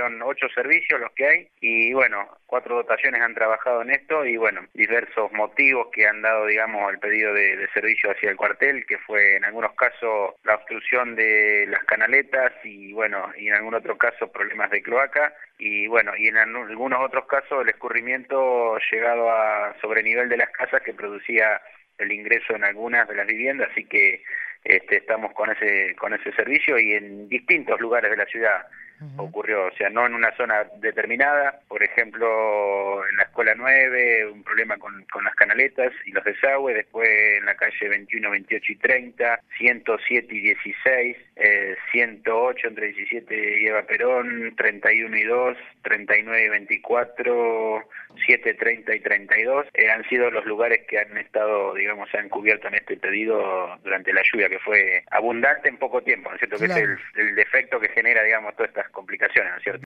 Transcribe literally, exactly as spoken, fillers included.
son ocho servicios los que hay y bueno, cuatro dotaciones han trabajado en esto y bueno, diversos motivos que han dado, digamos, el pedido de, de servicio hacia el cuartel, que fue en algunos casos la obstrucción de las canaletas y bueno, y en algún otro caso problemas de cloaca y bueno, y en algunos otros casos el escurrimiento llegado a sobrenivel de las casas que producía el ingreso en algunas de las viviendas, así que este, estamos con ese con ese servicio y en distintos lugares de la ciudad Uh-huh. ocurrió, o sea, no en una zona determinada, por ejemplo, en la Escuela nueve, un problema con, con las canaletas y los desagües, después en la calle veintiuno, veintiocho y treinta, ciento siete y dieciséis, eh, ciento ocho entre diecisiete y Eva Perón, treinta y uno y dos, treinta y nueve y veinticuatro, siete, treinta y treinta y dos, eh, han sido los lugares que han estado, digamos, se han cubierto en este pedido durante la lluvia, que fue abundante en poco tiempo, ¿no es cierto? Que es Claro. el, el defecto que genera, digamos, todas estas complicaciones, ¿no es cierto?